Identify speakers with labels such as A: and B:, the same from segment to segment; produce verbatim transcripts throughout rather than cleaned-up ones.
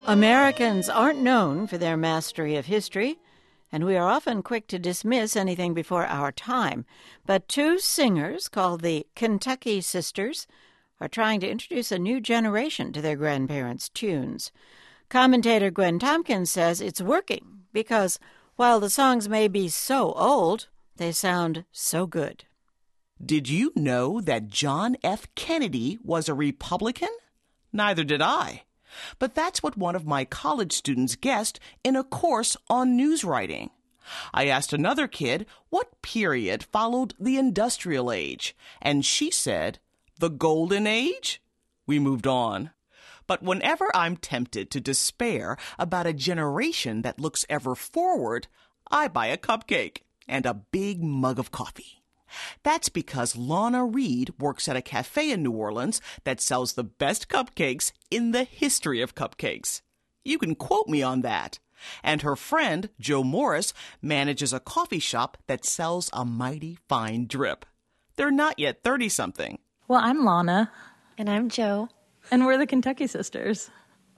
A: Americans aren't known for their mastery of history, and we are often quick to dismiss anything before our time. But two singers called the Kentucky Sisters are trying to introduce a new generation to their grandparents' tunes. Commentator Gwen Tompkins says it's working because while the songs may be so old, they sound so good.
B: Did you know that John F. Kennedy was a Republican? Neither did I. But that's what one of my college students guessed in a course on news writing. I asked another kid what period followed the Industrial Age, and she said, the Golden Age? We moved on. But whenever I'm tempted to despair about a generation that looks ever forward, I buy a cupcake and a big mug of coffee. That's because Lana Reed works at a cafe in New Orleans that sells the best cupcakes in the history of cupcakes. You can quote me on that. And her friend, Joe Morris, manages a coffee shop that sells a mighty fine drip. They're not yet thirty-something.
C: Well, I'm Lana.
D: And I'm Joe.
C: And we're the Kentucky Sisters.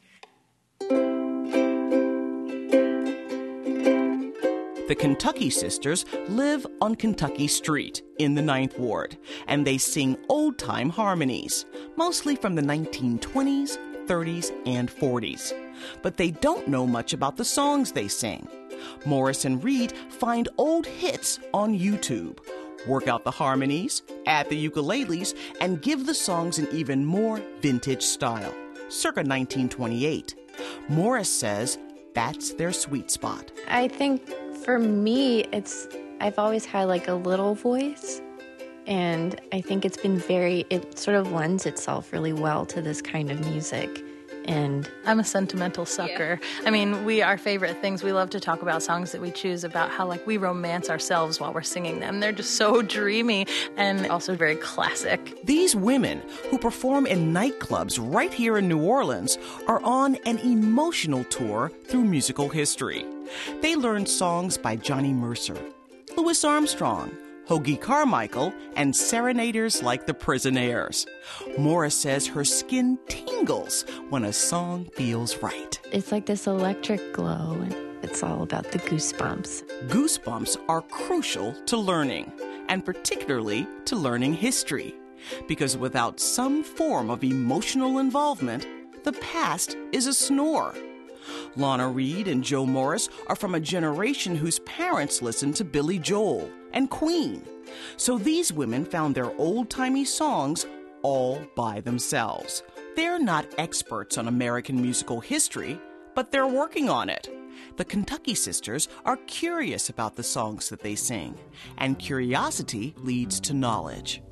B: The Kentucky Sisters live on Kentucky Street in the Ninth Ward, and they sing old-time harmonies, mostly from the nineteen twenties, thirties, and forties. But they don't know much about the songs they sing. Morris and Reed find old hits on YouTube, work out the harmonies, add the ukuleles, and give the songs an even more vintage style, circa nineteen twenty-eight. Morris says that's their sweet spot.
D: I think for me, it's I've always had like a little voice, and I think it's been very, it sort of lends itself really well to this kind of music. And
C: I'm a sentimental sucker. Yeah. I mean, we, our favorite things, we love to talk about songs that we choose about how like we romance ourselves while we're singing them. They're just so dreamy and also very classic.
B: These women who perform in nightclubs right here in New Orleans are on an emotional tour through musical history. They learned songs by Johnny Mercer, Louis Armstrong, Hoagy Carmichael, and serenaders like the Prisonaires. Morris says her skin tingles when a song feels right.
D: It's like this electric glow, and it's all about the goosebumps.
B: Goosebumps are crucial to learning, and particularly to learning history, because without some form of emotional involvement, the past is a snore. Lana Reed and Joe Morris are from a generation whose parents listened to Billy Joel and Queen. So these women found their old-timey songs all by themselves. They're not experts on American musical history, but they're working on it. The Kentucky Sisters are curious about the songs that they sing, and curiosity leads to knowledge.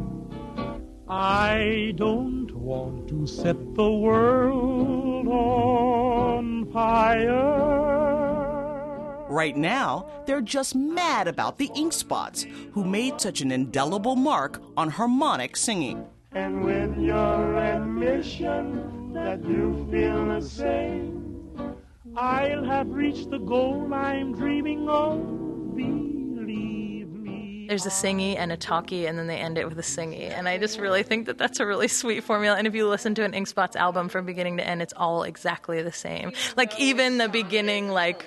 E: I don't want to set the world on fire.
B: Right now, they're just mad about the Ink Spots, who made such an indelible mark on harmonic singing.
E: And with your admission that you feel the same, I'll have reached the goal I'm dreaming of. Believe me.
C: There's a singy and a talkie, and then they end it with a singy. And I just really think that that's a really sweet formula. And if you listen to an Ink Spots album from beginning to end, it's all exactly the same. Like even the beginning, like...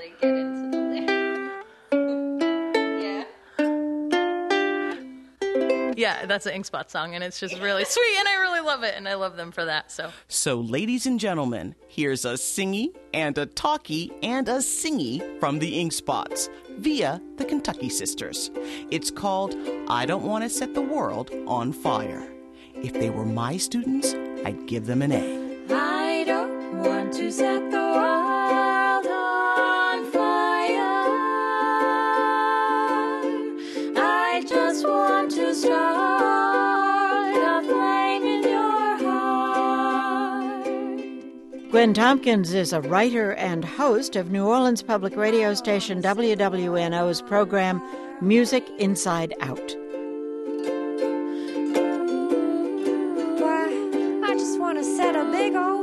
C: Yeah, that's an Ink Spot song, and it's just really sweet, and I really love it, and I love them for that. So,
B: so ladies and gentlemen, here's a singy and a talkie and a singy from the Ink Spots via the Kentucky Sisters. It's called I Don't Want to Set the World on Fire. If they were my students, I'd give them an A.
F: I don't want to set the world on fire. I just want to start a flame in your heart.
A: Gwen Tompkins is a writer and host of New Orleans public radio station W W N O's program Music Inside Out.
F: I just want to set a big old